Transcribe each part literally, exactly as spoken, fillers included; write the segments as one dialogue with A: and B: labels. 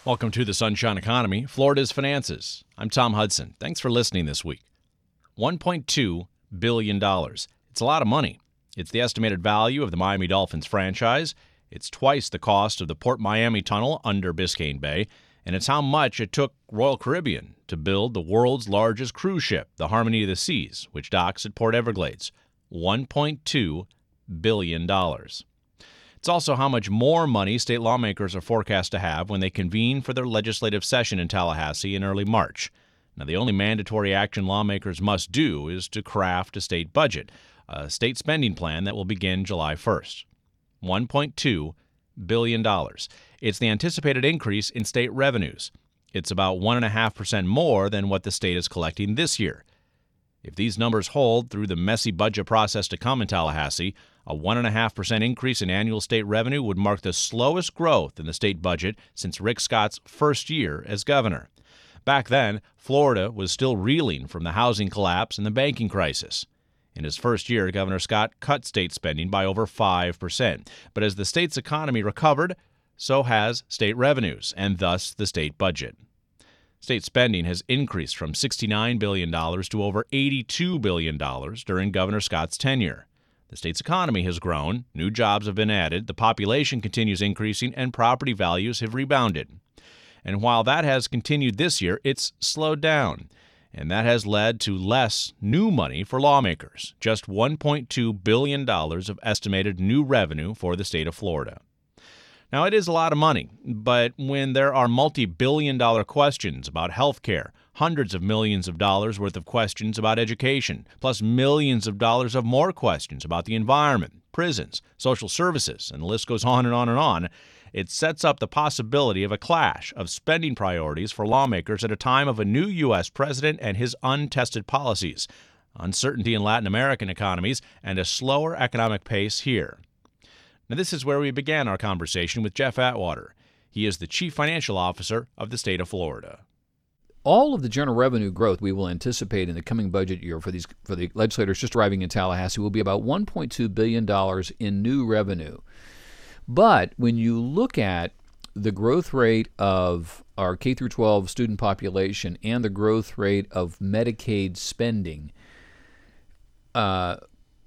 A: Welcome to the Sunshine Economy, Florida's Finances. I'm Tom Hudson. Thanks for listening this week. one point two billion dollars. It's a lot of money. It's the estimated value of the Miami Dolphins franchise. It's twice the cost of the Port Miami Tunnel under Biscayne Bay. And it's how much it took Royal Caribbean to build the world's largest cruise ship, the Harmony of the Seas, which docks at Port Everglades. one point two billion dollars. It's also how much more money state lawmakers are forecast to have when they convene for their legislative session in Tallahassee in early March. Now, the only mandatory action lawmakers must do is to craft a state budget, a state spending plan that will begin July first. one point two billion dollars. It's the anticipated increase in state revenues. It's about one point five percent more than what the state is collecting this year. If these numbers hold through the messy budget process to come in Tallahassee, a one point five percent increase in annual state revenue would mark the slowest growth in the state budget since Rick Scott's first year as governor. Back then, Florida was still reeling from the housing collapse and the banking crisis. In his first year, Governor Scott cut state spending by over five percent. But as the state's economy recovered, so has state revenues, and thus the state budget. State spending has increased from sixty-nine billion dollars to over eighty-two billion dollars during Governor Scott's tenure. The state's economy has grown, new jobs have been added, the population continues increasing, and property values have rebounded. And while that has continued this year, it's slowed down. And that has led to less new money for lawmakers, just one point two billion dollars of estimated new revenue for the state of Florida. Now, it is a lot of money, but when there are multi-billion dollar questions about health care, hundreds of millions of dollars worth of questions about education, plus millions of dollars of more questions about the environment, prisons, social services, and the list goes on and on and on, it sets up the possibility of a clash of spending priorities for lawmakers at a time of a new U S president and his untested policies, uncertainty in Latin American economies, and a slower economic pace here. Now, this is where we began our conversation with Jeff Atwater. He is the Chief Financial Officer of the state of Florida.
B: All of the general revenue growth we will anticipate in the coming budget year for these for the legislators just arriving in Tallahassee will be about one point two billion dollars in new revenue. But when you look at the growth rate of our K through twelve student population and the growth rate of Medicaid spending, uh,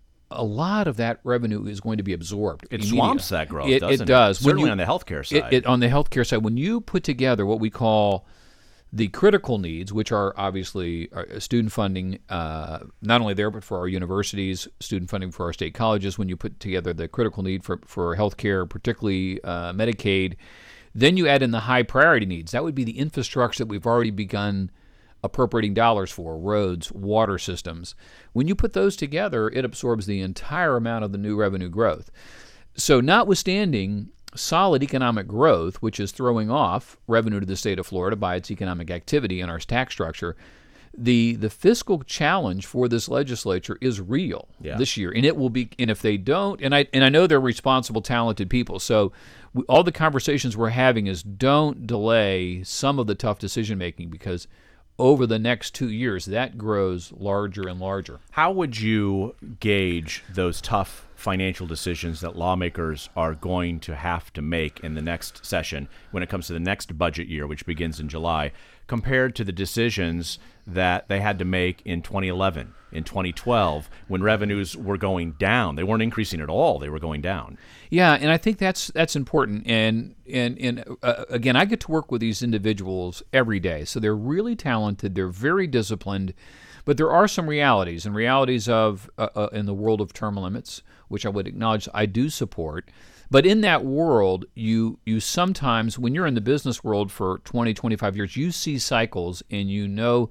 B: a lot of that revenue is going to be absorbed.
A: It swamps that growth,
B: it,
A: doesn't it?
B: It does.
A: Certainly
B: you,
A: on the healthcare side.
B: It, it, on the healthcare side, when you put together what we call the critical needs, which are obviously student funding, uh, not only there, but for our universities, student funding for our state colleges, when you put together the critical need for, for healthcare, particularly uh, Medicaid, then you add in the high priority needs. That would be the infrastructure that we've already begun appropriating dollars for, roads, water systems. When you put those together, it absorbs the entire amount of the new revenue growth. So notwithstanding solid economic growth, which is throwing off revenue to the state of Florida by its economic activity and our tax structure, the the fiscal challenge for this legislature is real yeah. this year, and it will be. And if they don't, and I and I know they're responsible, talented people, so we, all the conversations we're having is don't delay some of the tough decision making, because over the next two years, that grows larger and larger.
A: How would you gauge those tough financial decisions that lawmakers are going to have to make in the next session when it comes to the next budget year, which begins in July, compared to the decisions that they had to make in twenty eleven, in twenty twelve, when revenues were going down? They weren't increasing at all. They were going down.
B: Yeah, and I think that's that's important. And and and uh, again, I get to work with these individuals every day, so they're really talented. They're very disciplined, but there are some realities, and realities of uh, uh, in the world of term limits, which I would acknowledge I do support. But in that world, you you sometimes, when you're in the business world for twenty, twenty-five years, you see cycles, and you know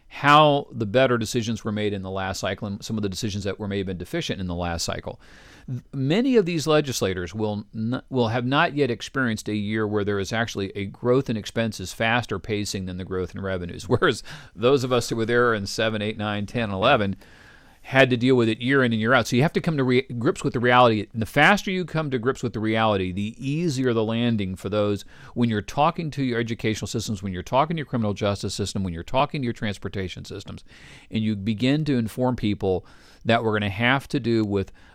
B: how the better decisions were made in the last cycle and some of the decisions that were may have been deficient in the last cycle. Many of these legislators will not, will have not yet experienced a year where there is actually a growth in expenses faster pacing than the growth in revenues, whereas those of us who were there in seven, eight, nine, ten, eleven had to deal with it year in and year out. So you have to come to re- grips with the reality. And the faster you come to grips with the reality, the easier the landing for those when you're talking to your educational systems, when you're talking to your criminal justice system, when you're talking to your transportation systems, and you begin to inform people that we're going to have to do with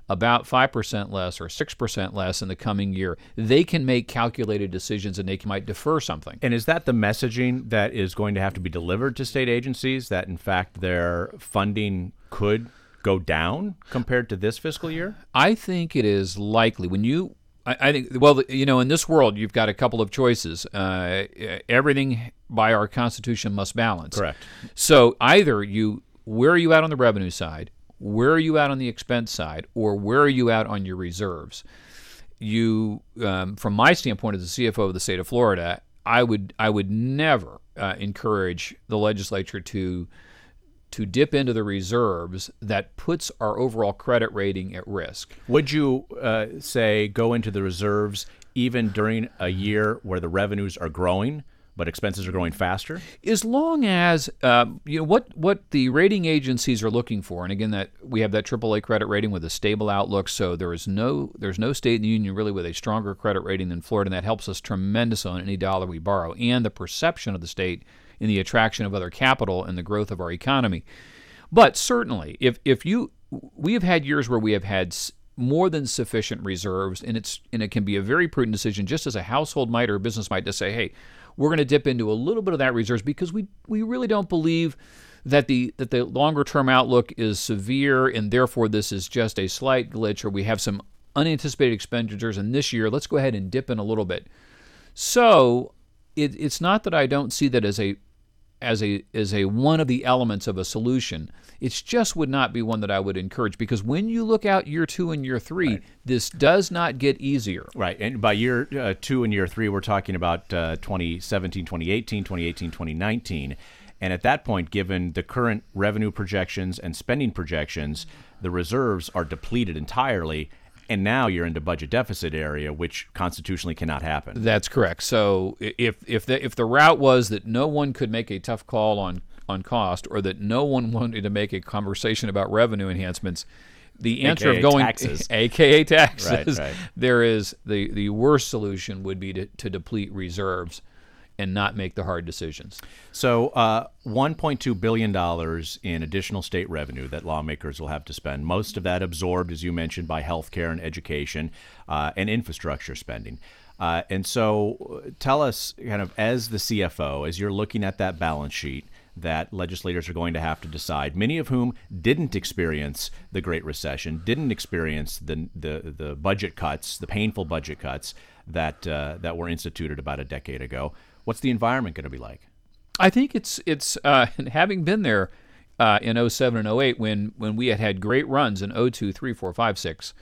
B: about five percent less or six percent less in the coming year, they can make calculated decisions and they can, might defer something.
A: And is that the messaging that is going to have to be delivered to state agencies, that in fact their funding could go down compared to this fiscal year?
B: I think it is likely. When you, I, I think, well, you know, in this world, you've got a couple of choices. Uh, everything by our Constitution must balance.
A: Correct.
B: So either you, where are you at on the revenue side? Where are you at on the expense side, or where are you at on your reserves? You, um, from my standpoint as the C F O of the state of Florida, I would I would never uh, encourage the legislature to to dip into the reserves that puts our overall credit rating at risk.
A: Would you uh, say go into the reserves even during a year where the revenues are growing, but expenses are growing faster?
B: As long as um, you know what what the rating agencies are looking for, and again, that we have that triple A credit rating with a stable outlook. So there is no there's no state in the union really with a stronger credit rating than Florida, and that helps us tremendously on any dollar we borrow, and the perception of the state in the attraction of other capital and the growth of our economy. But certainly, if if you we have had years where we have had more than sufficient reserves, and it's and it can be a very prudent decision, just as a household might or a business might, to say, hey, we're going to dip into a little bit of that reserves because we we really don't believe that the that the longer term outlook is severe, and therefore this is just a slight glitch, or we have some unanticipated expenditures, and this year let's go ahead and dip in a little bit. So it, it's not that I don't see that as a as a as a one of the elements of a solution. It's just would not be one that I would encourage, because when you look out year two and year three, right, this does not get easier.
A: Right, and by year uh, two and year three, we're talking about uh, twenty seventeen, twenty eighteen, twenty eighteen, twenty nineteen. And at that point, given the current revenue projections and spending projections, the reserves are depleted entirely. And now you're into budget deficit area, which constitutionally cannot happen.
B: That's correct. So if if the if the route was that no one could make a tough call on, on cost, or that no one wanted to make a conversation about revenue enhancements, the answer
A: A K A
B: of going
A: taxes.
B: A K A taxes,
A: Right, right.
B: there is the, the worst solution would be to, to deplete reserves and not make the hard decisions.
A: So uh, one point two billion dollars in additional state revenue that lawmakers will have to spend, most of that absorbed, as you mentioned, by healthcare and education uh, and infrastructure spending. Uh, and so tell us, kind of as the C F O, as you're looking at that balance sheet that legislators are going to have to decide, many of whom didn't experience the Great Recession, didn't experience the the, the budget cuts, the painful budget cuts that uh, that were instituted about a decade ago. What's the environment going to be like?
B: I think it's it's uh, having been there uh, in oh seven and oh eight when when we had had great runs in oh two, three, four, five, six.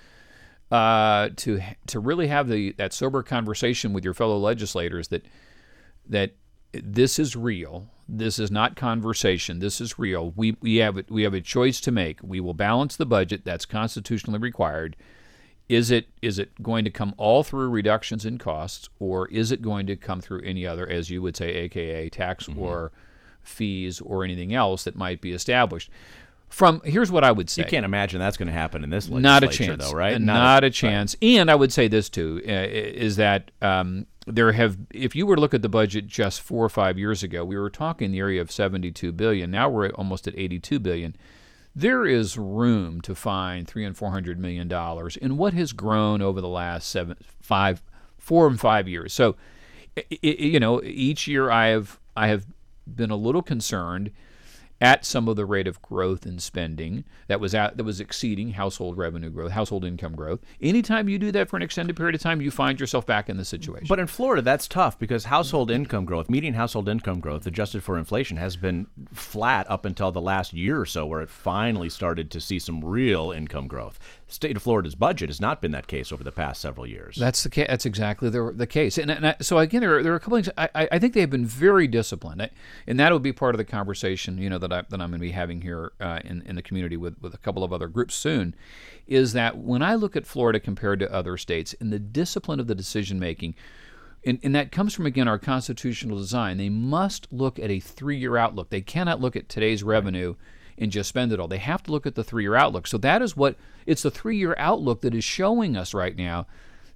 B: Uh, to to really have the that sober conversation with your fellow legislators that that this is real. This is not conversation. This is real. We we have we have a choice to make. We will balance the budget. That's constitutionally required. Is it is it going to come all through reductions in costs, or is it going to come through any other, as you would say, A K A tax mm-hmm. or fees or anything else that might be established? From here's what I would say.
A: You can't imagine that's going to happen in this legislature,
B: not a chance,
A: though, right?
B: Not, not a, a chance. Right. And I would say this too: uh, is that um, there have, if you were to look at the budget just four or five years ago, we were talking in the area of seventy-two billion dollars. Now we're almost at eighty-two billion dollars. There is room to find three and four hundred million dollars in what has grown over the last seven, five, four and five years. So, it, it, you know, each year I have I have been a little concerned at some of the rate of growth in spending that was at, that was exceeding household revenue growth, household income growth. Anytime you do that for an extended period of time, you find yourself back in this situation.
A: But in Florida, that's tough because household income growth, median household income growth, adjusted for inflation, has been flat up until the last year or so, where it finally started to see some real income growth. The state of Florida's budget has not been that case over the past several years.
B: That's the ca- That's exactly the, the case. And, and I, so again, there are, there are a couple things. I, I think they have been very disciplined, I, and that will be part of the conversation, you know, that I, that I'm going to be having here uh, in in the community with with a couple of other groups soon. Is that when I look at Florida compared to other states in the discipline of the decision making, and, and that comes from again our constitutional design. They must look at a three-year outlook. They cannot look at today's revenue and just spend it all. They have to look at the three-year outlook. So that is what, it's the three-year outlook that is showing us right now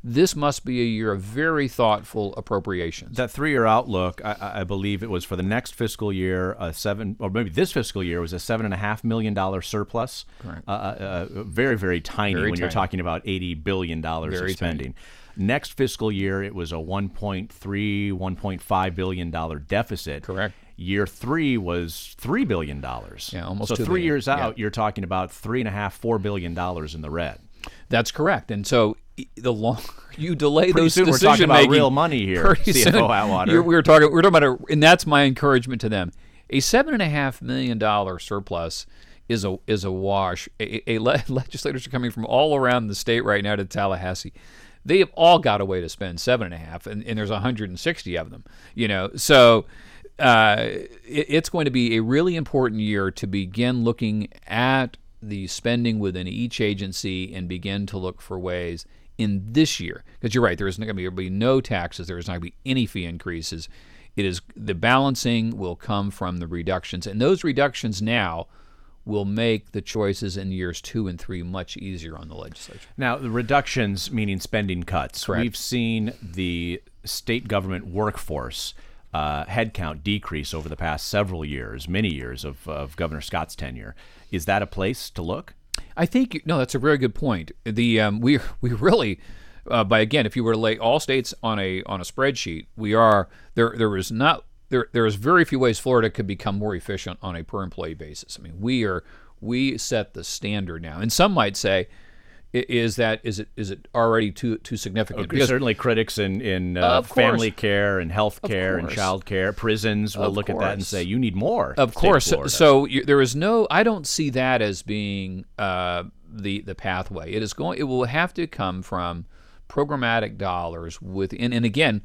B: this must be a year of very thoughtful appropriations.
A: That three-year outlook, I, I believe it was for the next fiscal year, a seven, or maybe this fiscal year was a seven and a half million dollar surplus.
B: Correct.
A: Uh, uh, very, very tiny
B: Very
A: when you're
B: tiny.
A: talking about eighty billion dollars
B: Very
A: of spending. Next fiscal year, it was a one point three, one point five billion dollar deficit.
B: Correct.
A: Year three was three billion dollars.
B: Yeah, almost
A: So
B: two
A: three
B: billion.
A: years out,
B: Yeah.
A: you're talking about three and a half, four billion dollars in the red.
B: That's correct. And so e- the longer you delay
A: Pretty
B: those
A: soon we're
B: decision
A: talking about
B: making,
A: real money here,
B: pretty
A: C F O
B: soon
A: Atwater.
B: you're- we're talking. We're talking about, a, and that's my encouragement to them. A seven and a half million dollar surplus is a is a wash. A, a le- legislators are coming from all around the state right now to Tallahassee. They have all got a way to spend seven and a half, and, and there's one hundred sixty of them. You know, so uh, it, it's going to be a really important year to begin looking at the spending within each agency and begin to look for ways in this year. Because you're right, there is not going to be no taxes, there is not going to be any fee increases. It is the balancing will come from the reductions, and those reductions now will make the choices in years two and three much easier on the legislature.
A: Now, the reductions meaning spending cuts.
B: Correct.
A: We've seen the state government workforce uh, headcount decrease over the past several years, many years of, of Governor Scott's tenure. Is that a place to look?
B: I think no, that's a very good point. The um, we we really, uh, by again, if you were to lay all states on a on a spreadsheet, we are there. There is not there. There is very few ways Florida could become more efficient on a per employee basis. I mean, we are we set the standard now, and some might say, i- is that is it is it already too too significant?
A: Because certainly critics in, in uh,
B: Of course.
A: family care and health care and
B: course.
A: child care, prisons will
B: Of
A: look at that and
B: course.
A: say, you need more.
B: Of
A: state
B: course.
A: Florida.
B: So you, there is no. I don't see that as being uh, the the pathway. It is going. It will have to come from programmatic dollars within. And again,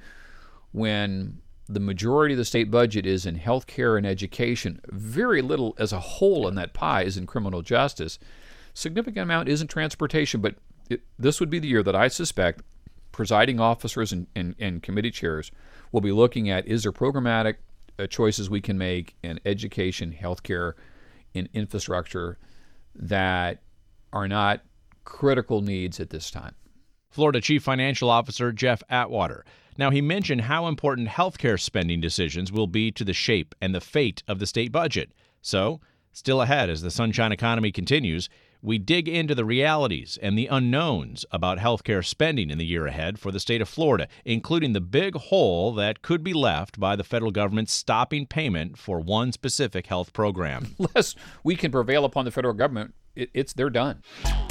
B: when the majority of the state budget is in health care and education, very little as a whole in that pie is in criminal justice. Significant amount is in transportation, but it, this would be the year that I suspect presiding officers and, and, and committee chairs will be looking at, is there programmatic uh, choices we can make in education, healthcare, in infrastructure that are not critical needs at this time.
A: Florida Chief Financial Officer Jeff Atwater. Now, he mentioned how important healthcare spending decisions will be to the shape and the fate of the state budget. So, still ahead as the Sunshine Economy continues, we dig into the realities and the unknowns about healthcare spending in the year ahead for the state of Florida, including the big hole that could be left by the federal government stopping payment for one specific health program.
B: Unless we can prevail upon the federal government, it, it's they're done.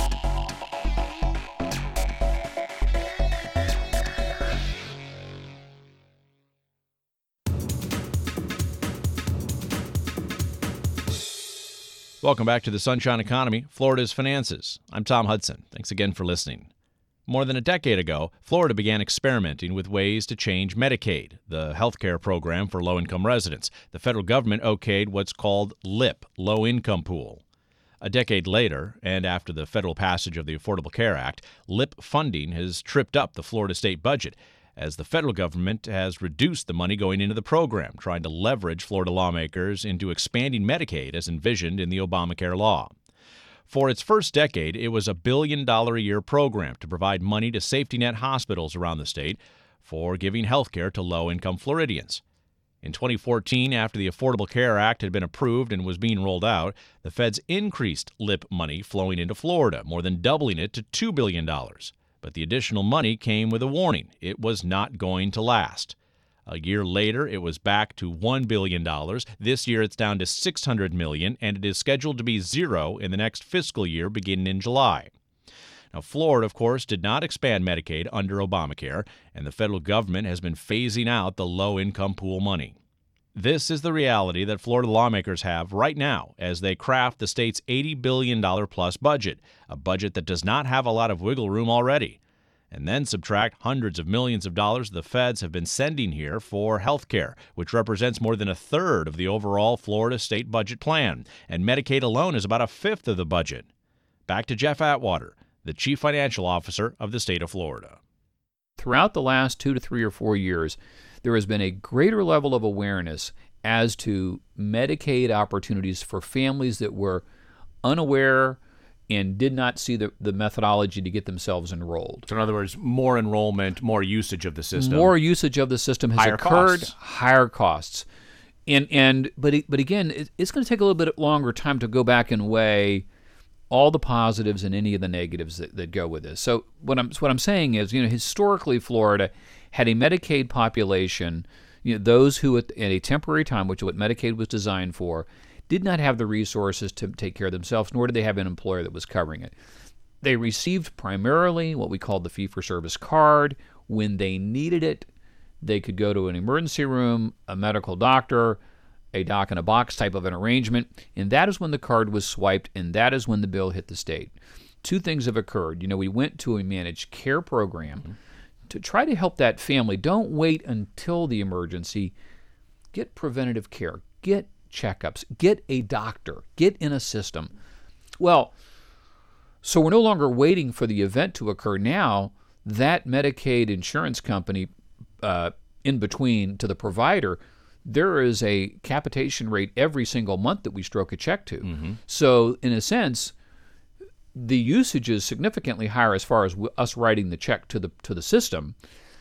A: Welcome back to the Sunshine Economy, Florida's Finances. I'm Tom Hudson. Thanks again for listening. More than a decade ago, Florida began experimenting with ways to change Medicaid, the health care program for low-income residents. The federal government okayed what's called LIP, Low Income Pool. A decade later, and after the federal passage of the Affordable Care Act, LIP funding has tripped up the Florida state budget, as the federal government has reduced the money going into the program, trying to leverage Florida lawmakers into expanding Medicaid as envisioned in the Obamacare law. For its first decade, it was a billion-dollar-a-year program to provide money to safety net hospitals around the state for giving health care to low-income Floridians. In twenty fourteen, after the Affordable Care Act had been approved and was being rolled out, the feds increased LIP money flowing into Florida, more than doubling it to two billion dollars. But the additional money came with a warning. It was not going to last. A year later, it was back to one billion dollars. This year, it's down to six hundred million dollars, and it is scheduled to be zero in the next fiscal year beginning in July. Now, Florida, of course, did not expand Medicaid under Obamacare, and the federal government has been phasing out the low-income pool money. This is the reality that Florida lawmakers have right now as they craft the state's eighty billion dollars plus budget, a budget that does not have a lot of wiggle room already. And then subtract hundreds of millions of dollars the feds have been sending here for health care, which represents more than a third of the overall Florida state budget plan, and Medicaid alone is about a fifth of the budget. Back to Jeff Atwater, the Chief Financial Officer of the state of Florida.
B: Throughout the last two to three or four years, there has been a greater level of awareness as to Medicaid opportunities for families that were unaware and did not see the, the methodology to get themselves enrolled.
A: So in other words, more enrollment, more usage of the system.
B: More usage of the system has
A: higher
B: occurred,
A: costs.
B: higher costs. And and but it, but again, it, it's going to take a little bit longer time to go back and weigh all the positives and any of the negatives that, that go with this. So what I'm what I'm saying is, you know, historically Florida had a Medicaid population, you know, those who at, at a temporary time, which is what Medicaid was designed for, did not have the resources to take care of themselves, nor did they have an employer that was covering it. They received primarily what we called the fee-for-service card. When they needed it, they could go to an emergency room, a medical doctor, a doc-in-a-box type of an arrangement, and that is when the card was swiped, and that is when the bill hit the state. Two things have occurred. You know, we went to a managed care program mm-hmm. to try to help that family. Don't wait until the emergency. Get preventative care. Get checkups. Get a doctor. Get in a system. Well, so we're no longer waiting for the event to occur. Now, that Medicaid insurance company, uh, in between to the provider, there is a capitation rate every single month that we stroke a check to. Mm-hmm. So, in a sense, the usage is significantly higher as far as w- us writing the check to the to the system,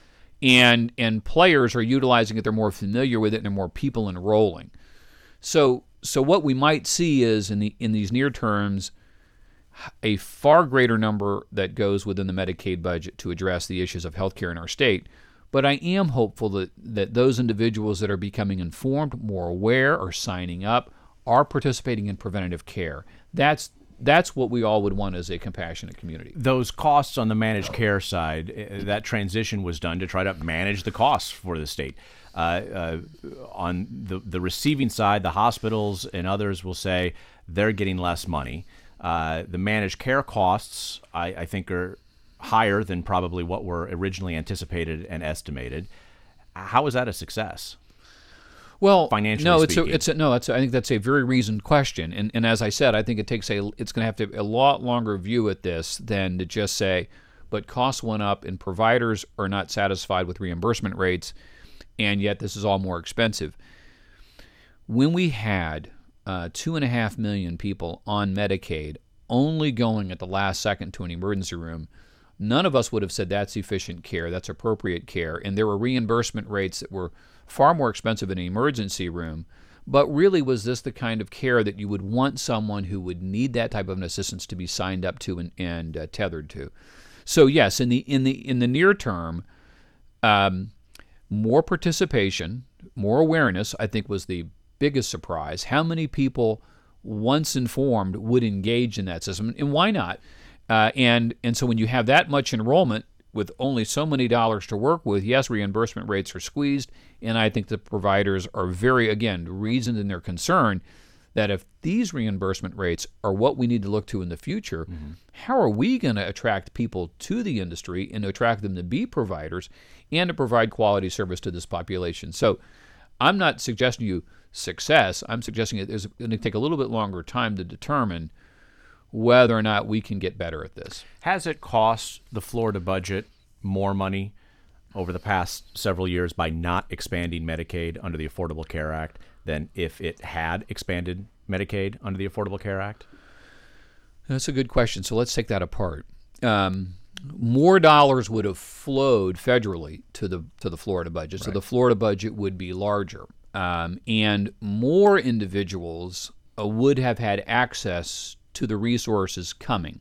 B: and and players are utilizing it. They're more familiar with it, and there are more people enrolling. So, so what we might see is in the in these near terms, a far greater number that goes within the Medicaid budget to address the issues of healthcare in our state. But I am hopeful that, that those individuals that are becoming informed, more aware, are signing up, are participating in preventative care. That's that's what we all would want as a compassionate community.
A: Those costs on the managed care side, that transition was done to try to manage the costs for the state. Uh, uh, on the, the receiving side, the hospitals and others will say they're getting less money. Uh, the managed care costs, I, I think, are higher than probably what were originally anticipated and estimated. How is that a success?
B: Well,
A: financially
B: no, it's
A: speaking?
B: a, it's a, no, it's a, I think that's a very reasoned question, and and as I said, I think it takes a it's going to have to be a lot longer view at this than to just say, but costs went up and providers are not satisfied with reimbursement rates, and yet this is all more expensive. When we had uh, two and a half million people on Medicaid, only going at the last second to an emergency room, none of us would have said that's efficient care, that's appropriate care, and there were reimbursement rates that were far more expensive in an emergency room. But really, was this the kind of care that you would want someone who would need that type of an assistance to be signed up to and, and uh, tethered to? So yes, in the in the in the near term, um, more participation, more awareness, I think, was the biggest surprise. How many people, once informed, would engage in that system, and why not? Uh, and and so when you have that much enrollment with only so many dollars to work with, yes, reimbursement rates are squeezed, and I think the providers are very, again, reasoned in their concern that if these reimbursement rates are what we need to look to in the future, mm-hmm. how are we going to attract people to the industry and to attract them to be providers and to provide quality service to this population? So I'm not suggesting you success. I'm suggesting it is going to take a little bit longer time to determine whether or not we can get better at this.
A: Has it cost the Florida budget more money over the past several years by not expanding Medicaid under the Affordable Care Act than if it had expanded Medicaid under the Affordable Care Act?
B: That's a good question. So let's take that apart. Um, more dollars would have flowed federally to the to the Florida budget, right. So the Florida budget would be larger, um, and more individuals uh, would have had access to the resources coming.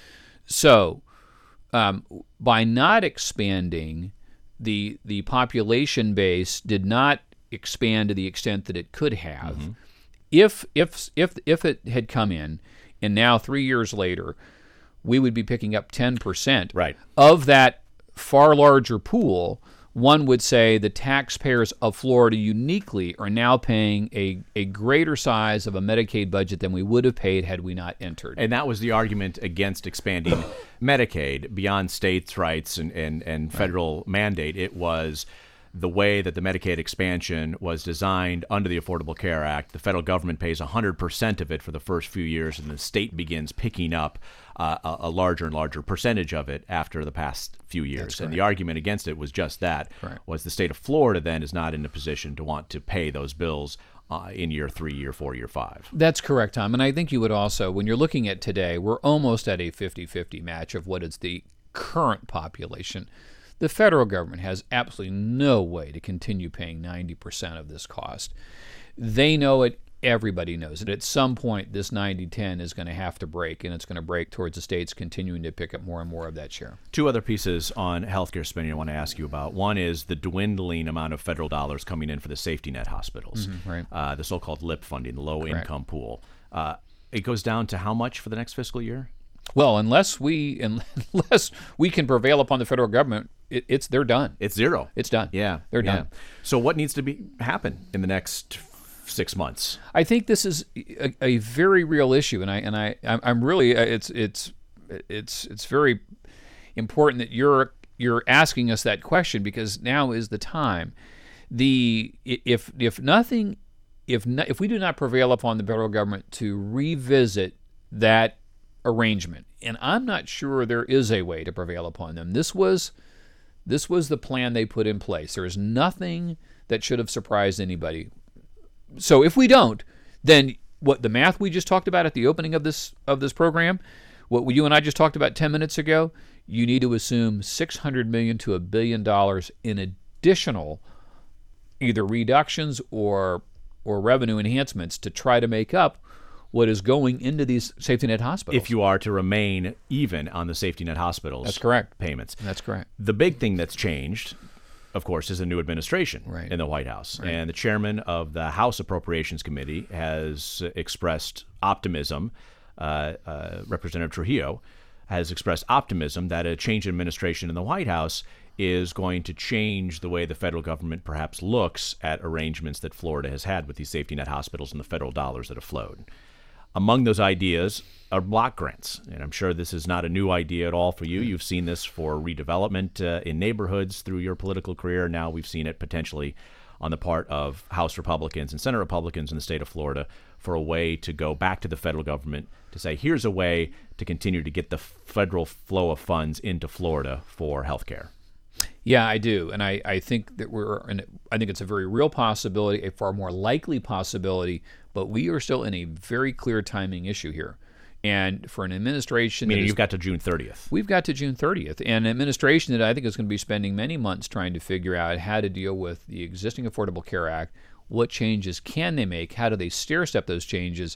B: So, um, by not expanding, the the population base did not expand to the extent that it could have. Mm-hmm. If if if if it had come in, and now three years later, we would be picking up ten percent
A: right.
B: of that far larger pool. One would say the taxpayers of Florida uniquely are now paying a, a greater size of a Medicaid budget than we would have paid had we not entered.
A: And that was the argument against expanding Medicaid beyond states' rights and, and, and federal right. mandate. It was the way that the Medicaid expansion was designed under the Affordable Care Act. The federal government pays one hundred percent of it for the first few years, and the state begins picking up uh, a, a larger and larger percentage of it after the past few years. And the argument against it was just that,
B: right.
A: was the state of Florida then is not in a position to want to pay those bills uh, in year three, year four, year five.
B: That's correct, Tom. And I think you would also, when you're looking at today, we're almost at a fifty-fifty match of what is the current population. The federal government has absolutely no way to continue paying ninety percent of this cost. They know it. Everybody knows it. At some point, this ninety ten is going to have to break, and it's going to break towards the states continuing to pick up more and more of that share.
A: Two other pieces on healthcare spending I want to ask you about. One is the dwindling amount of federal dollars coming in for the safety net hospitals,
B: Mm-hmm, right.
A: uh, the so-called LIP funding, the low-income pool. Uh, it goes down to how much for the next fiscal year?
B: Well, unless we unless we can prevail upon the federal government, it, it's they're done.
A: It's zero.
B: It's done.
A: Yeah,
B: they're
A: yeah.
B: done.
A: So what needs to be happen in the next six months?
B: I think this is a, a very real issue, and I and I I'm really it's it's it's it's very important that you're you're asking us that question, because now is the time. The if if nothing if no, if we do not prevail upon the federal government to revisit that arrangement, and I'm not sure there is a way to prevail upon them. This was this was the plan they put in place. There is nothing that should have surprised anybody. So if we don't, then what the math we just talked about at the opening of this of this program, what you and I just talked about ten minutes ago, you need to assume six hundred million dollars to a billion dollars in additional either reductions or or revenue enhancements to try to make up what is going into these safety net hospitals.
A: If you are to remain even on the safety net hospitals
B: That's correct.
A: payments.
B: That's correct.
A: The big thing that's changed, of course, is a new administration
B: right.
A: in the White House.
B: Right.
A: And the chairman of the House Appropriations Committee has expressed optimism. Uh, uh, Representative Trujillo has expressed optimism that a change in administration in the White House is going to change the way the federal government perhaps looks at arrangements that Florida has had with these safety net hospitals and the federal dollars that have flowed. Among those ideas are block grants, and I'm sure this is not a new idea at all for you. You've seen this for redevelopment uh, in neighborhoods through your political career. Now we've seen it potentially on the part of House Republicans and Senate Republicans in the state of Florida for a way to go back to the federal government to say, here's a way to continue to get the federal flow of funds into Florida for health care.
B: Yeah, I do, and I, I think that we're, and I think it's a very real possibility, a far more likely possibility, but we are still in a very clear timing issue here. And for an administration,
A: Meaning
B: that is,
A: you've got to June thirtieth.
B: We've got to June thirtieth, and an administration that I think is going to be spending many months trying to figure out how to deal with the existing Affordable Care Act. What changes can they make? How do they stair-step those changes?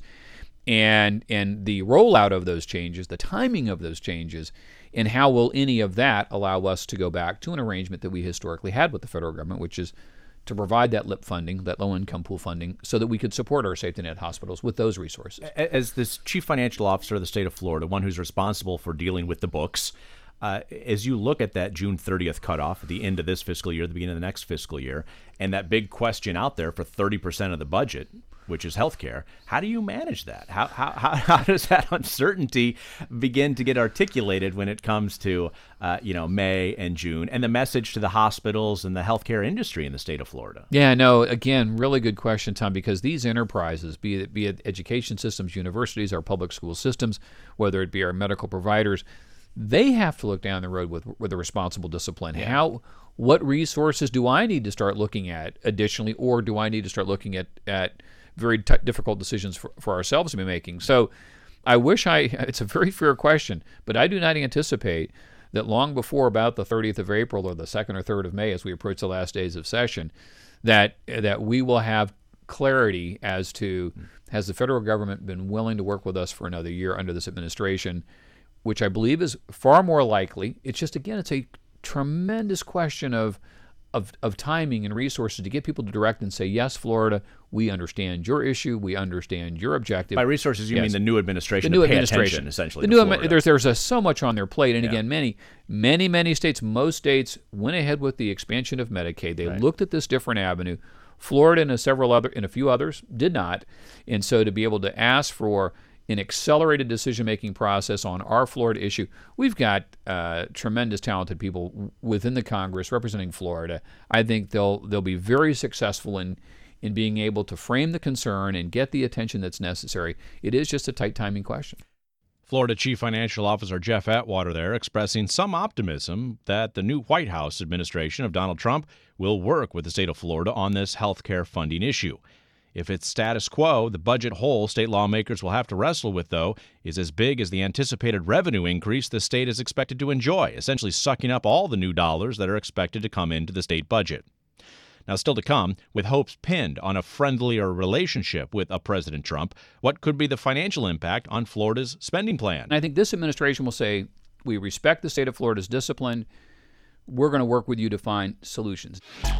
B: And and the rollout of those changes, the timing of those changes, and how will any of that allow us to go back to an arrangement that we historically had with the federal government, which is to provide that LIP funding, that low-income pool funding, so that we could support our safety net hospitals with those resources.
A: As this chief financial officer of the state of Florida, one who's responsible for dealing with the books, uh, as you look at that June thirtieth cutoff at the end of this fiscal year, the beginning of the next fiscal year, and that big question out there for thirty percent of the budget, which is healthcare, how do you manage that? How, how, how, how does that uncertainty begin to get articulated when it comes to uh, you know, May and June, and the message to the hospitals and the healthcare industry in the state of Florida?
B: Yeah, no, again, really good question, Tom, because these enterprises, be it, be it education systems, universities, our public school systems, whether it be our medical providers, they have to look down the road with with a responsible discipline.
A: Yeah.
B: How, what resources do I need to start looking at additionally, or do I need to start looking at at very t- difficult decisions for, for ourselves to be making? So I wish I, it's a very fair question, but I do not anticipate that long before about the thirtieth of April or the second or third of May, as we approach the last days of session, that that we will have clarity as to, has the federal government been willing to work with us for another year under this administration, which I believe is far more likely. It's just, again, it's a tremendous question of Of, of timing and resources to get people to direct and say, yes, Florida, we understand your issue, we understand your objective.
A: By resources, you
B: Yes.
A: mean the new administration,
B: The new
A: to pay
B: administration,
A: attention, essentially,
B: the
A: to
B: new
A: Florida.
B: admi- there's there's a, so much on their plate, and
A: Yeah.
B: again, many, many, many states, most states went ahead with the expansion of Medicaid. They
A: Right.
B: looked at this different avenue. Florida and a several other and a few others did not, and so to be able to ask for an accelerated decision-making process on our Florida issue. We've got uh, tremendous talented people within the Congress representing Florida. I think they'll they'll be very successful in in being able to frame the concern and get the attention that's necessary. It is just a tight timing question.
A: Florida Chief Financial Officer Jeff Atwater there expressing some optimism that the new White House administration of Donald Trump will work with the state of Florida on this health care funding issue. If it's status quo, the budget hole state lawmakers will have to wrestle with, though, is as big as the anticipated revenue increase the state is expected to enjoy, essentially sucking up all the new dollars that are expected to come into the state budget. Now, still to come, with hopes pinned on a friendlier relationship with a President Trump, what could be the financial impact on Florida's spending plan?
B: I think this administration will say, we respect the state of Florida's discipline. We're going to work with you to find solutions.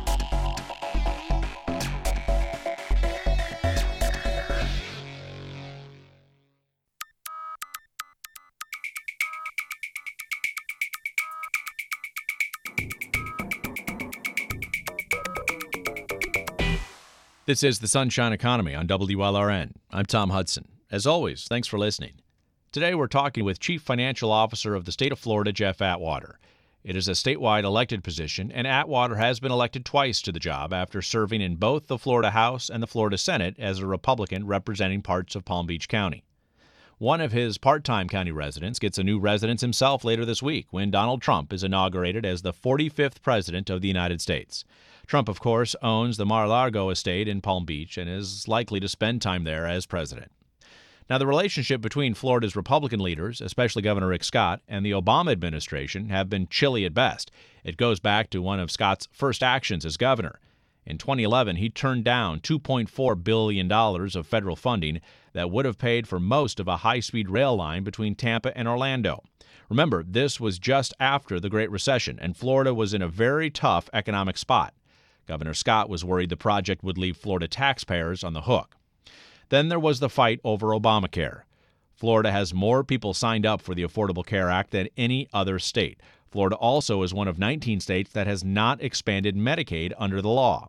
A: This is the Sunshine Economy on W L R N. I'm Tom Hudson. As always, thanks for listening. Today we're talking with Chief Financial Officer of the state of Florida, Jeff Atwater. It is a statewide elected position, and Atwater has been elected twice to the job after serving in both the Florida House and the Florida Senate as a Republican representing parts of Palm Beach County. One of his part-time county residents gets a new residence himself later this week when Donald Trump is inaugurated as the forty-fifth President of the United States. Trump, of course, owns the Mar-a-Lago estate in Palm Beach and is likely to spend time there as president. Now, the relationship between Florida's Republican leaders, especially Governor Rick Scott, and the Obama administration have been chilly at best. It goes back to one of Scott's first actions as governor. In twenty eleven, he turned down two point four billion dollars of federal funding that would have paid for most of a high-speed rail line between Tampa and Orlando. Remember, this was just after the Great Recession, and Florida was in a very tough economic spot. Governor Scott was worried the project would leave Florida taxpayers on the hook. Then there was the fight over Obamacare. Florida has more people signed up for the Affordable Care Act than any other state. Florida also is one of nineteen states that has not expanded Medicaid under the law.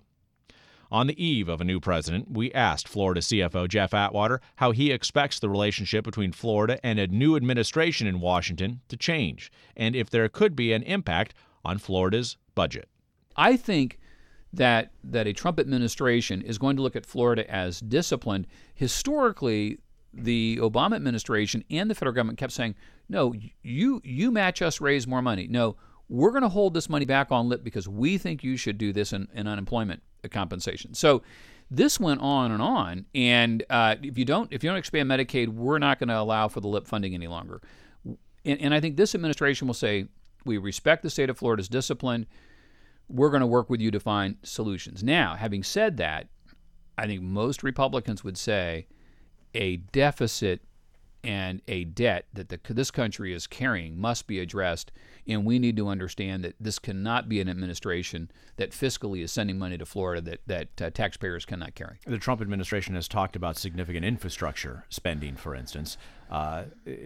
A: On the eve of a new president, we asked Florida C F O Jeff Atwater how he expects the relationship between Florida and a new administration in Washington to change, and if there could be an impact on Florida's budget.
B: I think that that a Trump administration is going to look at Florida as disciplined. Historically, the Obama administration and the federal government kept saying, no, you you match us, raise more money. No, we're going to hold this money back on lip because we think you should do this in, in unemployment compensation. So this went on and on. And uh, if you don't if you don't expand Medicaid, we're not going to allow for the lip funding any longer. And, and I think this administration will say, we respect the state of Florida's discipline. We're going to work with you to find solutions. Now, having said that, I think most Republicans would say a deficit and a debt that the, this country is carrying must be addressed, and we need to understand that this cannot be an administration that fiscally is sending money to Florida that, that uh, taxpayers cannot carry.
A: The Trump administration has talked about significant infrastructure spending, for instance. Uh,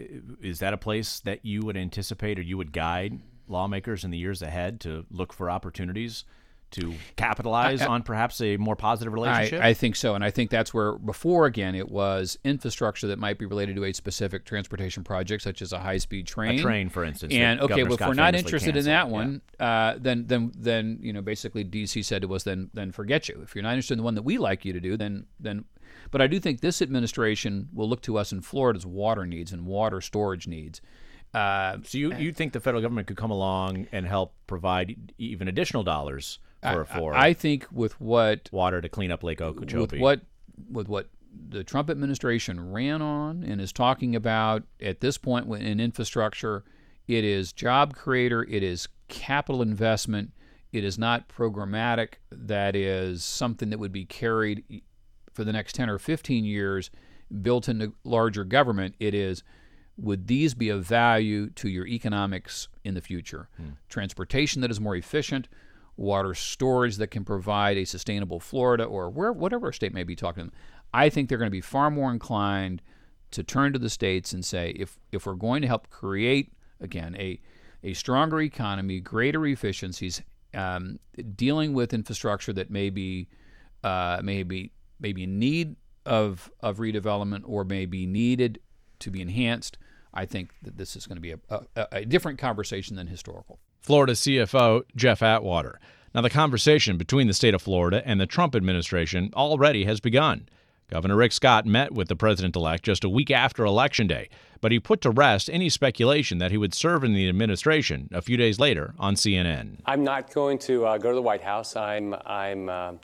A: is that a place that you would anticipate or you would guide lawmakers in the years ahead to look for opportunities to capitalize I, I, on perhaps a more positive relationship?
B: I, I think so, and I think that's where before, again, it was infrastructure that might be related to a specific transportation project, such as a high-speed train.
A: A train, for instance.
B: And okay,
A: Governor
B: well,
A: Scott
B: if we're not interested
A: canceled.
B: in that one, yeah. uh, then then then you know, basically D C said to us, then then forget you. If you're not interested in the one that we like you to do, then then. But I do think this administration will look to us in Florida's water needs and water storage needs.
A: Uh, so you you think the federal government could come along and help provide even additional dollars for
B: I,
A: for
B: I think with what
A: water to clean up Lake Okeechobee,
B: with what with what the Trump administration ran on and is talking about at this point in infrastructure, it is job creator, it is capital investment, it is not programmatic. That is something that would be carried for the next ten or fifteen years, built into larger government. It is, would these be of value to your economics in the future? Hmm. Transportation that is more efficient, water storage that can provide a sustainable Florida or where, whatever state may be talking to them. I think they're going to be far more inclined to turn to the states and say, if if we're going to help create, again, a, a stronger economy, greater efficiencies, um, dealing with infrastructure that may be, uh, may be, may be in need of, of redevelopment or may be needed to be enhanced, I think that this is going to be a, a, a different conversation than historical.
A: Florida C F O Jeff Atwater. Now, the conversation between the state of Florida and the Trump administration already has begun. Governor Rick Scott met with the president-elect just a week after Election Day, but he put to rest any speculation that he would serve in the administration a few days later on C N N.
C: I'm not going to uh, go to the White House. I'm I'm uh,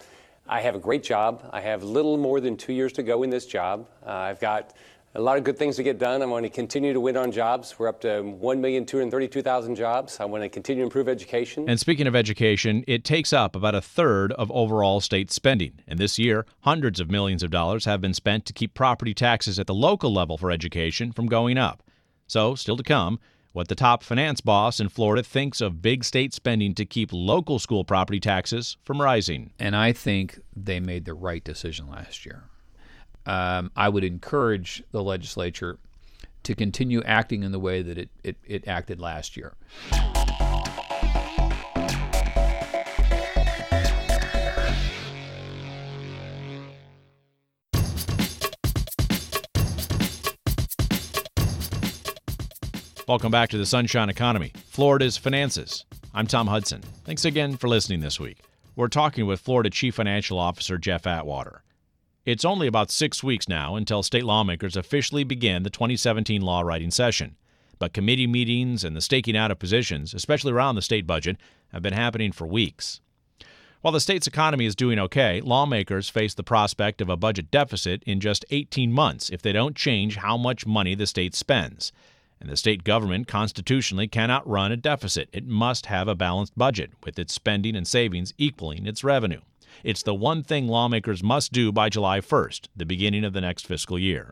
C: I have a great job. I have little more than two years to go in this job. Uh, I've got a lot of good things to get done. I want to continue to win on jobs. We're up to one million two hundred thirty-two thousand jobs. I want to continue to improve education.
A: And speaking of education, it takes up about a third of overall state spending. And this year, hundreds of millions of dollars have been spent to keep property taxes at the local level for education from going up. So, still to come, what the top finance boss in Florida thinks of big state spending to keep local school property taxes from rising.
B: And I think they made the right decision last year. Um, I would encourage the legislature to continue acting in the way that it, it, it acted last year.
A: Welcome back to the Sunshine Economy, Florida's Finances. I'm Tom Hudson. Thanks again for listening this week. We're talking with Florida Chief Financial Officer Jeff Atwater. It's only about six weeks now until state lawmakers officially begin the twenty seventeen law writing session. But committee meetings and the staking out of positions, especially around the state budget, have been happening for weeks. While the state's economy is doing okay, lawmakers face the prospect of a budget deficit in just eighteen months if they don't change how much money the state spends. And the state government constitutionally cannot run a deficit. It must have a balanced budget, with its spending and savings equaling its revenue. It's the one thing lawmakers must do by July first, the beginning of the next fiscal year.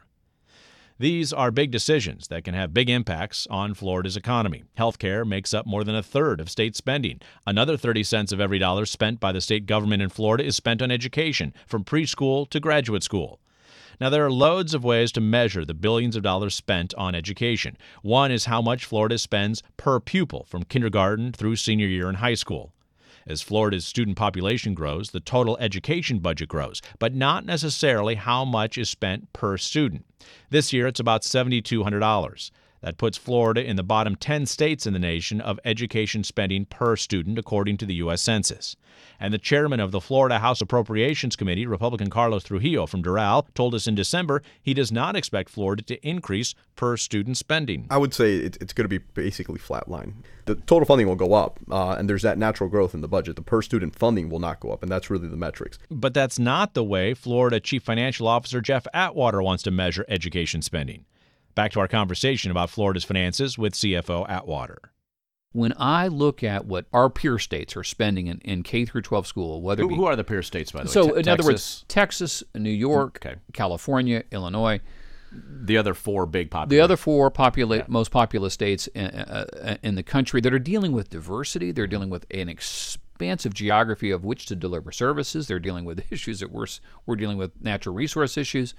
A: These are big decisions that can have big impacts on Florida's economy. Healthcare makes up more than a third of state spending. Another thirty cents of every dollar spent by the state government in Florida is spent on education, from preschool to graduate school. Now, there are loads of ways to measure the billions of dollars spent on education. One is how much Florida spends per pupil from kindergarten through senior year in high school. As Florida's student population grows, the total education budget grows, but not necessarily how much is spent per student. This year, it's about seven thousand two hundred dollars. That puts Florida in the bottom ten states in the nation of education spending per student, according to the U S Census. And the chairman of the Florida House Appropriations Committee, Republican Carlos Trujillo from Doral, told us in December he does not expect Florida to increase per student spending.
D: I would say it, it's going to be basically flatline. The total funding will go up, uh, and there's that natural growth in the budget. The per student funding will not go up, and that's really the metrics.
A: But that's not the way Florida Chief Financial Officer Jeff Atwater wants to measure education spending. Back to our conversation about Florida's finances with C F O Atwater.
B: When I look at what our peer states are spending in, in K through twelve school, whether
A: who,
B: it be,
A: who are the peer states, by the
B: so
A: way?
B: So, in
A: Texas?
B: other words, Texas, New York,
A: okay.
B: California, Illinois,
A: the other four big populous.
B: The other four popula-
A: yeah.
B: most populous states in, uh, in the country that are dealing with diversity. They're dealing with an expansive geography of which to deliver services. They're dealing with issues that we're we're dealing with, natural resource issues.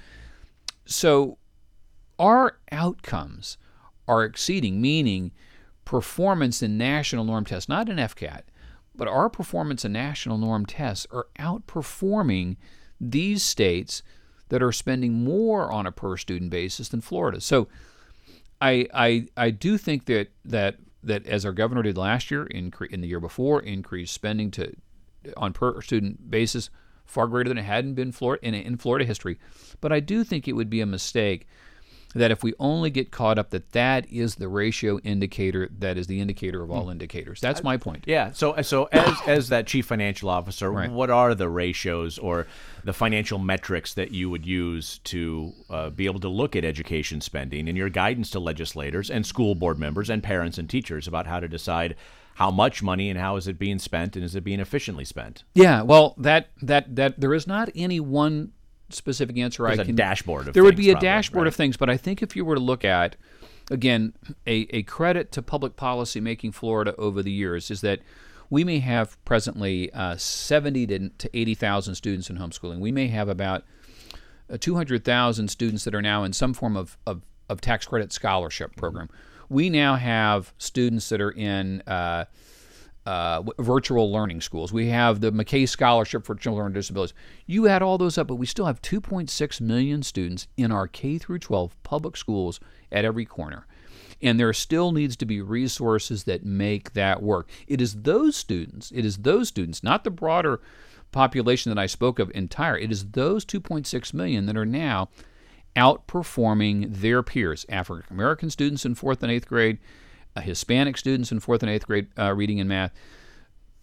B: So our outcomes are exceeding, meaning performance in national norm tests, not in F C A T, but our performance in national norm tests are outperforming these states that are spending more on a per student basis than Florida. So I I, I do think that, that that as our governor did last year, incre- in the year before, increased spending to on per student basis far greater than it hadn't been Florida, in, in Florida history. But I do think it would be a mistake that if we only get caught up that that is the ratio indicator that is the indicator of all indicators. That's my point.
A: Yeah. So, so as as that chief financial officer,
B: Right.
A: what are the ratios or the financial metrics that you would use to uh, be able to look at education spending in your guidance to legislators and school board members and parents and teachers about how to decide how much money and how is it being spent and is it being efficiently spent?
B: Yeah. Well, that that that there is not any one specific answer.
A: There's
B: I
A: a
B: can,
A: dashboard of
B: there would
A: things,
B: be a
A: probably,
B: dashboard
A: right?
B: of things, but I think if you were to look at, again, a, a credit to public policy making Florida over the years is that we may have presently uh, seventy to eighty thousand students in homeschooling. We may have about uh, two hundred thousand students that are now in some form of, of, of tax credit scholarship program. Mm-hmm. We now have students that are in uh, Uh, virtual learning schools. We have the McKay Scholarship for Children with Disabilities. You add all those up, but we still have two point six million students in our K through twelve public schools at every corner. And there still needs to be resources that make that work. It is those students, it is those students, not the broader population that I spoke of entire. It is those two point six million that are now outperforming their peers, African American students in fourth and eighth grade, Uh, Hispanic students in fourth and eighth grade uh, reading and math,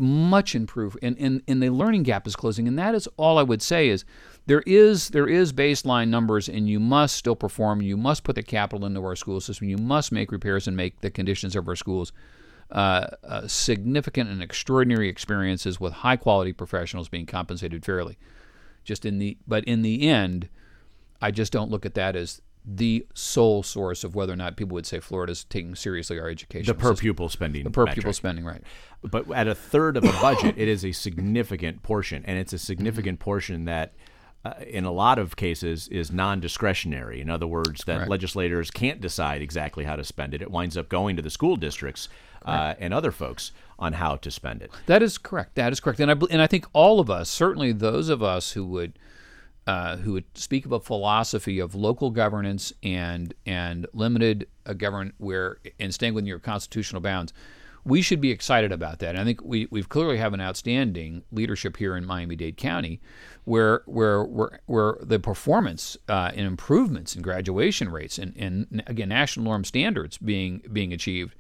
B: much improved, and, and, and the learning gap is closing. And that is all I would say is there is there is baseline numbers, and you must still perform. You must put the capital into our school system. You must make repairs and make the conditions of our schools uh, uh, significant and extraordinary experiences with high-quality professionals being compensated fairly. Just in the But in the end, I just don't look at that as the sole source of whether or not people would say Florida's taking seriously our education.
A: The per
B: system.
A: pupil spending.
B: The per
A: metric.
B: pupil spending, right.
A: But at a third of a budget, it is a significant portion, and it's a significant portion that uh, in a lot of cases is non-discretionary. In other words, that
B: Correct.
A: legislators can't decide exactly how to spend it. It winds up going to the school districts uh, and other folks on how to spend it.
B: That is correct. That is correct. And I, bel- and I think all of us, certainly those of us who would Uh, who would speak of a philosophy of local governance and and limited uh, government where and staying within your constitutional bounds, we should be excited about that. And I think we we clearly have an outstanding leadership here in Miami-Dade County, where where where, where the performance uh, and improvements in graduation rates and, and again national norm standards being being achieved.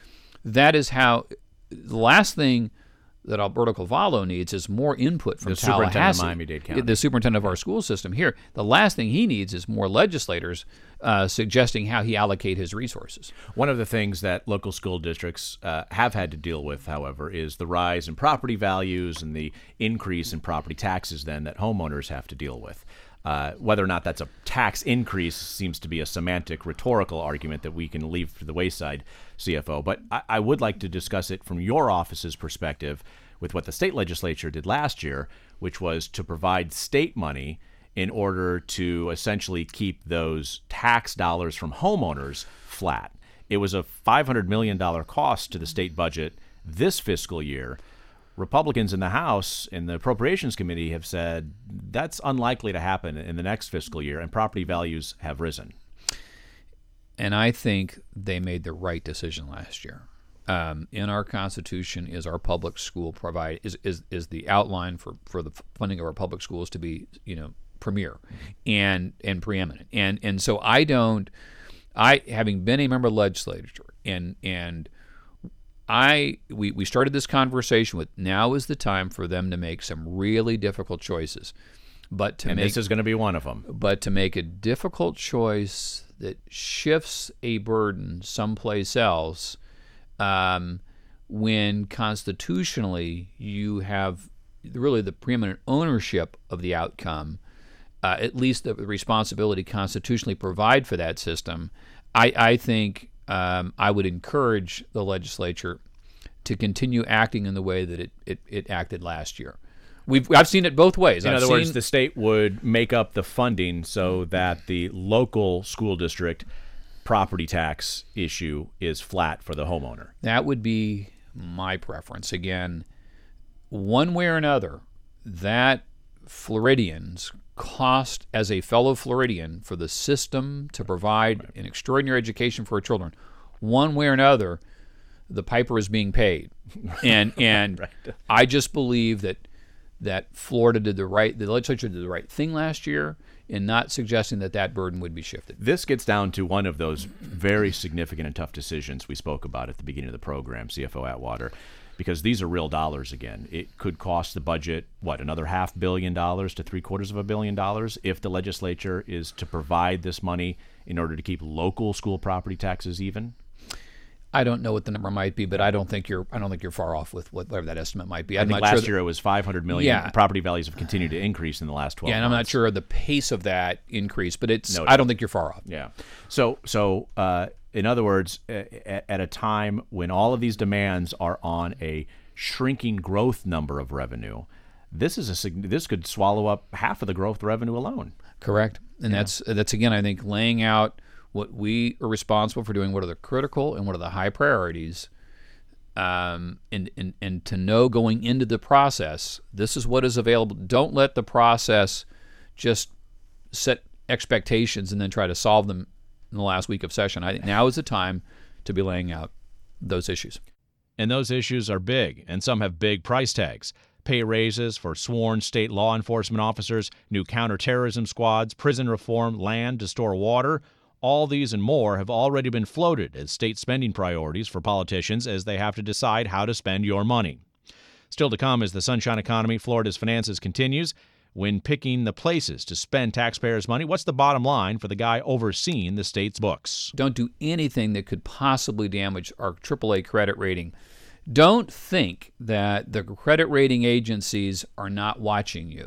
B: That is how the last thing that Alberto Cavallo needs is more input from
A: The superintendent of
B: Tallahassee,
A: Miami-Dade County.
B: the superintendent of our school system here. The last thing he needs is more legislators uh, suggesting how he allocate his resources.
A: One of the things that local school districts uh, have had to deal with, however, is the rise in property values and the increase in property taxes then that homeowners have to deal with. Uh, whether or not that's a tax increase seems to be a semantic, rhetorical argument that we can leave to the wayside, C F O. But I, I would like to discuss it from your office's perspective with what the state legislature did last year, which was to provide state money in order to essentially keep those tax dollars from homeowners flat. It was a five hundred million dollars cost to the state budget this fiscal year. Republicans in the House and the Appropriations Committee have said that's unlikely to happen in the next fiscal year, and property values have risen.
B: And I think they made the right decision last year. Um, in our Constitution is our public school provide is, is is the outline for, for the funding of our public schools to be, you know, premier and and preeminent. And and so I don't I having been a member of the legislature and and I we, we started this conversation with now is the time for them to make some really difficult choices. But to
A: and
B: make
A: this is going to be one of them.
B: But to make a difficult choice that shifts a burden someplace else, um, when constitutionally you have really the preeminent ownership of the outcome, uh, at least the responsibility constitutionally provide for that system, I, I think um, I would encourage the legislature to continue acting in the way that it, it, it acted last year. We've I've seen it both ways.
A: In
B: I've
A: other
B: seen,
A: words, the state would make up the funding so that the local school district property tax issue is flat for the homeowner.
B: That would be my preference. Again, one way or another, that Floridians cost as a fellow Floridian for the system to provide an extraordinary education for our children, one way or another, the piper is being paid. And and
A: Right.
B: I just believe that that Florida did the right, the legislature did the right thing last year in not suggesting that that burden would be shifted.
A: This gets down to one of those very significant and tough decisions we spoke about at the beginning of the program, C F O Atwater, because these are real dollars again. It could cost the budget, what, another half billion dollars to three quarters of a billion dollars if the legislature is to provide this money in order to keep local school property taxes even.
B: I don't know what the number might be, but I don't think you're I don't think you're far off with whatever that estimate might be.
A: I
B: I'm
A: think
B: not sure
A: last
B: that-
A: year it was five hundred million.
B: Yeah.
A: Property values have continued to increase in the last twelve
B: Yeah, and I'm
A: months.
B: not sure of the pace of that increase, but it's
A: No
B: I don't think you're far off.
A: Yeah. So, so uh, in other words, a- at a time when all of these demands are on a shrinking growth number of revenue, this is a sig- this could swallow up half of the growth revenue alone.
B: Correct. And that's that's again I think laying out what we are responsible for doing, what are the critical and what are the high priorities, um, and, and, and to know going into the process, this is what is available. Don't let the process just set expectations and then try to solve them in the last week of session. I think now is the time to be laying out those issues.
A: And those issues are big, and some have big price tags. Pay raises for sworn state law enforcement officers, new counterterrorism squads, prison reform, land to store water. All these and more have already been floated as state spending priorities for politicians as they have to decide how to spend your money. Still to come as the Sunshine Economy, Florida's Finances continues. When picking the places to spend taxpayers' money, what's the bottom line for the guy overseeing the state's books?
B: Don't do anything that could possibly damage our triple A credit rating. Don't think that the credit rating agencies are not watching you.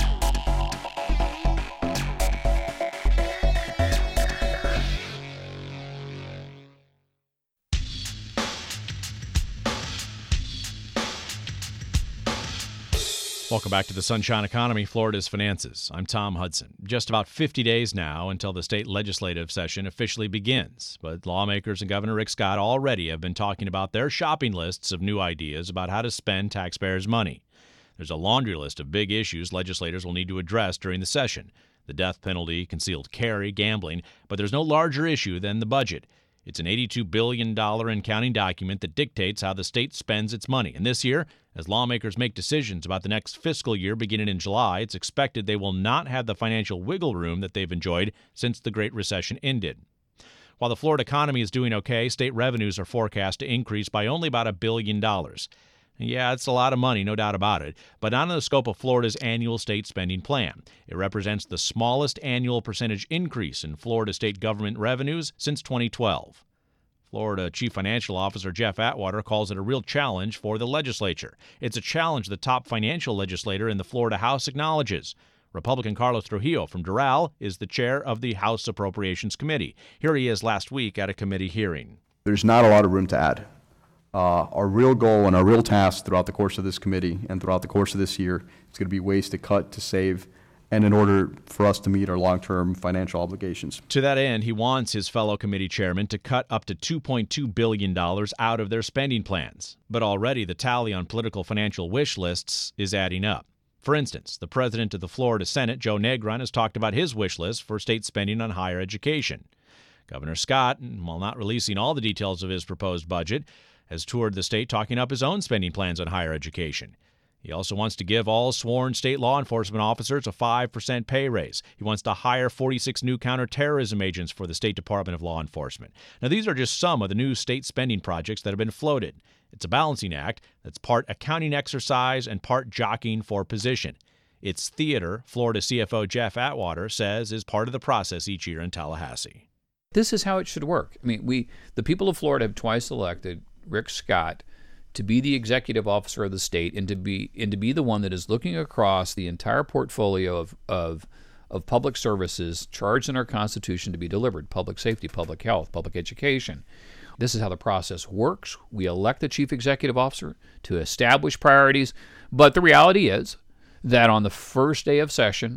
A: Welcome back to the Sunshine Economy, Florida's Finances. I'm Tom Hudson. Just about fifty days now until the state legislative session officially begins, but lawmakers and Governor Rick Scott already have been talking about their shopping lists of new ideas about how to spend taxpayers' money. There's a laundry list of big issues legislators will need to address during the session: the death penalty, concealed carry, gambling, but there's no larger issue than the budget. It's an eighty-two billion dollars and counting document that dictates how the state spends its money. And this year, as lawmakers make decisions about the next fiscal year beginning in July, it's expected they will not have the financial wiggle room that they've enjoyed since the Great Recession ended. While the Florida economy is doing okay, state revenues are forecast to increase by only about a billion dollars. Yeah, it's a lot of money, no doubt about it, but not in the scope of Florida's annual state spending plan. It represents the smallest annual percentage increase in Florida state government revenues since twenty twelve. Florida Chief Financial Officer Jeff Atwater calls it a real challenge for the legislature. It's a challenge the top financial legislator in the Florida House acknowledges. Republican Carlos Trujillo from Doral is the chair of the House Appropriations Committee. Here he is last week at a committee hearing.
E: There's not a lot of room to add. Uh, our real goal and our real task throughout the course of this committee and throughout the course of this year is going to be ways to cut, to save, and in order for us to meet our long-term financial obligations.
A: To that end, he wants his fellow committee chairman to cut up to two point two billion dollars out of their spending plans. But already the tally on political financial wish lists is adding up. For instance, the president of the Florida Senate, Joe Negron, has talked about his wish list for state spending on higher education. Governor Scott, while not releasing all the details of his proposed budget, has toured the state talking up his own spending plans on higher education. He also wants to give all sworn state law enforcement officers a five percent pay raise. He wants to hire forty-six new counterterrorism agents for the State Department of Law Enforcement. Now, these are just some of the new state spending projects that have been floated. It's a balancing act that's part accounting exercise and part jockeying for position. It's theater, Florida C F O Jeff Atwater says, is part of the process each year in Tallahassee.
B: This is how it should work. I mean, we, the people of Florida have twice elected Rick Scott to be the executive officer of the state and to be and to be the one that is looking across the entire portfolio of of of public services charged in our Constitution to be delivered: public safety, public health, public education. This is how the process works. We elect the chief executive officer to establish priorities, but the reality is that on the first day of session,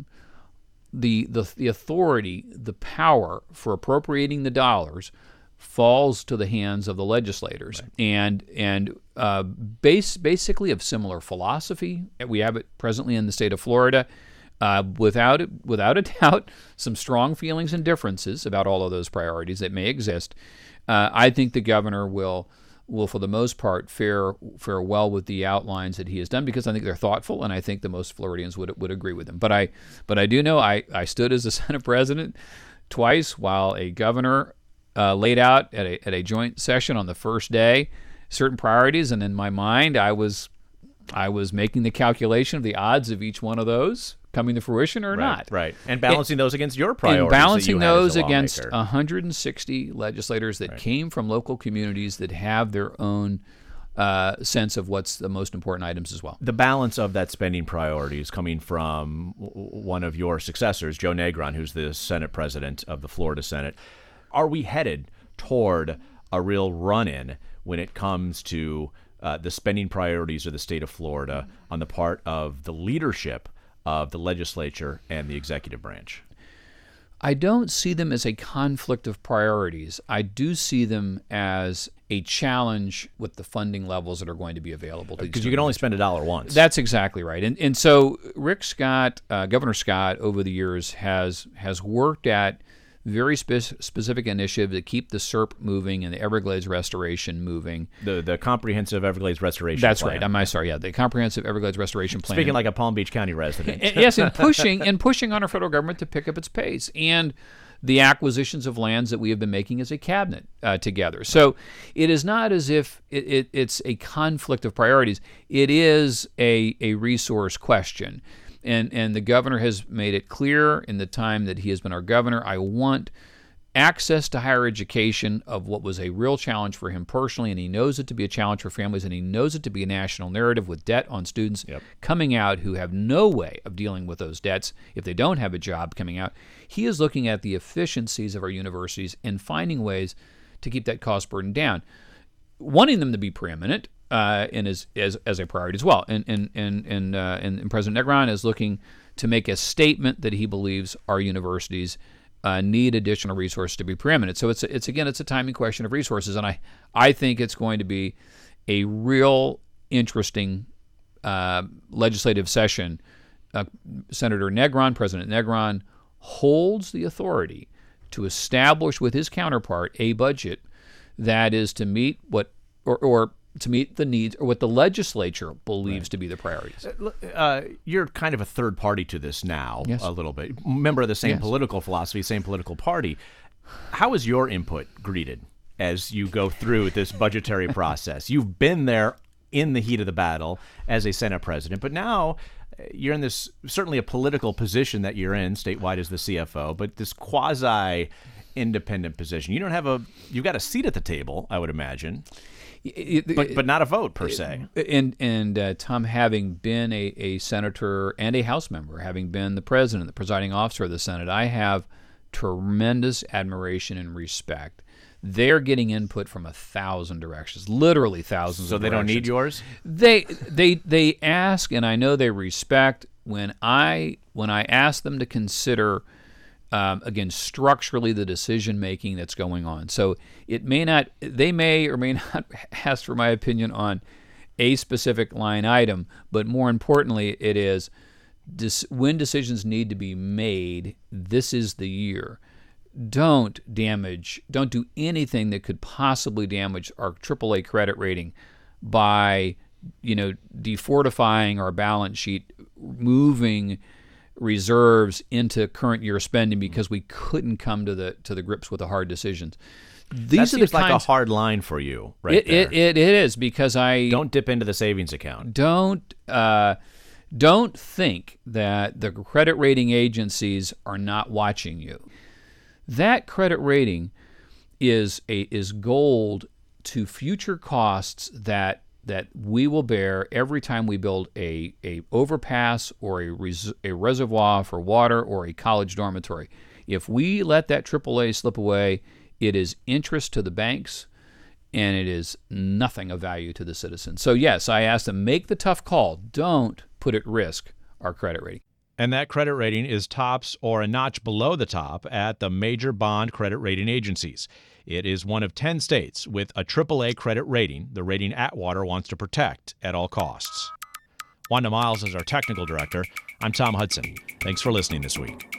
B: the the, the authority, the power for appropriating the dollars falls to the hands of the legislators, right. and and uh, base basically of similar philosophy. We have it presently in the state of Florida. Uh, without it, without a doubt, some strong feelings and differences about all of those priorities that may exist. Uh, I think the governor will will for the most part fare fare well with the outlines that he has done, because I think they're thoughtful, and I think the most Floridians would would agree with them. But I but I do know I, I stood as a Senate president twice while a governor Uh, laid out at a, at a joint session on the first day certain priorities, and in my mind I was I was making the calculation of the odds of each one of those coming to fruition or
A: right,
B: not.
A: Right, and balancing it, those against your priorities.
B: And balancing
A: that you
B: those
A: had as a
B: against
A: lawmaker.
B: one hundred sixty legislators that
A: right.
B: came from local communities that have their own uh, sense of what's the most important items as well.
A: The balance of that spending priority is coming from one of your successors, Joe Negron, who's the Senate president of the Florida Senate. Are we headed toward a real run-in when it comes to uh, the spending priorities of the state of Florida on the part of the leadership of the legislature and the executive branch?
B: I don't see them as a conflict of priorities. I do see them as a challenge with the funding levels that are going to be available.
A: Because you can only spend a dollar once.
B: That's exactly right. And and so Rick Scott, uh, Governor Scott, over the years has has worked at very spe- specific initiatives that keep the S E R P moving and the Everglades restoration moving.
A: The the Comprehensive Everglades Restoration
B: That's
A: Plan.
B: right. I'm sorry. Yeah, the Comprehensive Everglades Restoration Plan.
A: Speaking like a Palm Beach County resident.
B: And, yes, and pushing and pushing on our federal government to pick up its pace. And the acquisitions of lands that we have been making as a cabinet uh, together. So it is not as if it, it, it's a conflict of priorities. It is a, a resource question. And, and the governor has made it clear in the time that he has been our governor, I want access to higher education of what was a real challenge for him personally, and he knows it to be a challenge for families, and he knows it to be a national narrative with debt on students yep. coming out who have no way of dealing with those debts if they don't have a job coming out. He is looking at the efficiencies of our universities and finding ways to keep that cost burden down, wanting them to be preeminent uh, and as, as as a priority as well. And and and and, uh, and and President Negron is looking to make a statement that he believes our universities Uh, need additional resources to be preeminent. So it's it's again it's a timing question of resources, and I I think it's going to be a real interesting uh, legislative session. Uh, Senator Negron, President Negron, holds the authority to establish with his counterpart a budget that is to meet what or or to meet the needs or what the legislature believes right. to be the priorities.
A: Uh, you're kind of a third party to this now,
B: yes.
A: a little bit. Member of the same
B: yes.
A: political philosophy, same political party. How is your input greeted as you go through this budgetary process? You've been there in the heat of the battle as a Senate president, but now you're in this, certainly a political position that you're in statewide as the C F O, but this quasi independent position. You don't have a, you've got a seat at the table, I would imagine. But but not a vote per se.
B: And and uh, Tom, having been a, a senator and a House member, having been the president, the presiding officer of the Senate, I have tremendous admiration and respect. They're getting input from a thousand directions, literally thousands.
A: So
B: of
A: they
B: directions.
A: don't need yours?
B: They they they ask, and I know they respect when I when I ask them to consider. Um, again, structurally, the decision-making that's going on. So it may not, they may or may not ask for my opinion on a specific line item, but more importantly, it is this, when decisions need to be made, this is the year. Don't damage, don't do anything that could possibly damage our triple A credit rating by, you know, defortifying our balance sheet, moving reserves into current year spending because we couldn't come to the to the grips with the hard decisions. These
A: that
B: are
A: seems
B: the
A: like
B: kinds,
A: a hard line for you, right
B: it,
A: there.
B: It, it it is because I
A: don't dip into the savings account.
B: Don't uh, don't think that the credit rating agencies are not watching you. That credit rating is a is gold to future costs that. that we will bear every time we build a, a overpass or a, res, a reservoir for water or a college dormitory. If we let that triple A slip away, it is interest to the banks and it is nothing of value to the citizens. So yes, I ask them, make the tough call. Don't put at risk our credit rating.
A: And that credit rating is tops or a notch below the top at the major bond credit rating agencies. It is one of ten states with a triple A credit rating, the rating Atwater wants to protect at all costs. Wanda Miles is our technical director. I'm Tom Hudson. Thanks for listening this week.